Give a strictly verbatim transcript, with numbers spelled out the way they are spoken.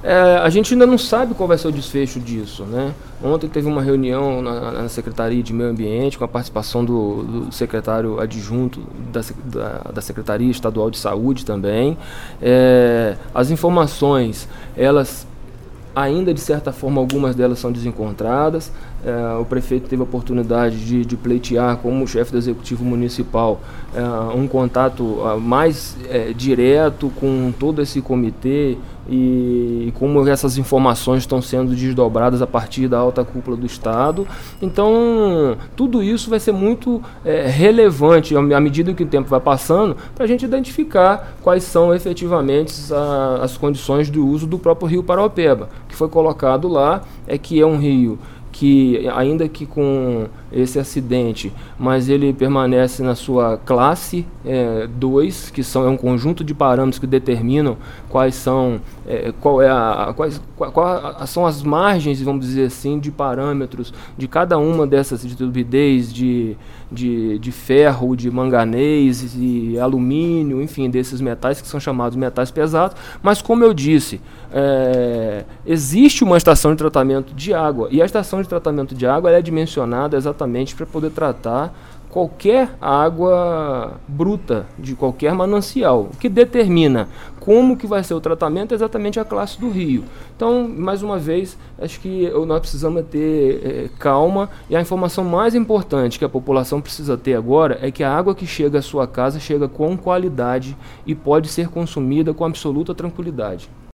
É, a gente ainda não sabe qual vai ser o desfecho disso, né? Ontem teve uma reunião na, na Secretaria de Meio Ambiente com a participação do, do secretário adjunto da, da, da Secretaria Estadual de Saúde também. É, as informações, elas ainda de certa forma algumas delas são desencontradas. É, o prefeito teve a oportunidade de, de pleitear como chefe do executivo municipal é, um contato uh, mais é, direto com todo esse comitê e, e como essas informações estão sendo desdobradas a partir da alta cúpula do Estado. Então tudo isso vai ser muito é, relevante à medida que o tempo vai passando para a gente identificar quais são efetivamente a, as condições de uso do próprio rio Paraopeba. O que foi colocado lá é que é um rio que, ainda que com esse acidente, mas ele permanece na sua classe dois, que são, é um conjunto de parâmetros que determinam quais são, é, qual é a, quais, qual, qual são as margens, vamos dizer assim, de parâmetros de cada uma dessas, de turbidez, de, de, de ferro, de manganês e alumínio, enfim, desses metais que são chamados metais pesados. Mas, como eu disse, é, existe uma estação de tratamento de água, e a estação de tratamento de água ela é dimensionada exatamente para poder tratar qualquer água bruta de qualquer manancial. O que determina como que vai ser o tratamento é exatamente a classe do rio. Então, mais uma vez, acho que nós precisamos ter é, calma, e a informação mais importante que a população precisa ter agora é que a água que chega à sua casa chega com qualidade e pode ser consumida com absoluta tranquilidade.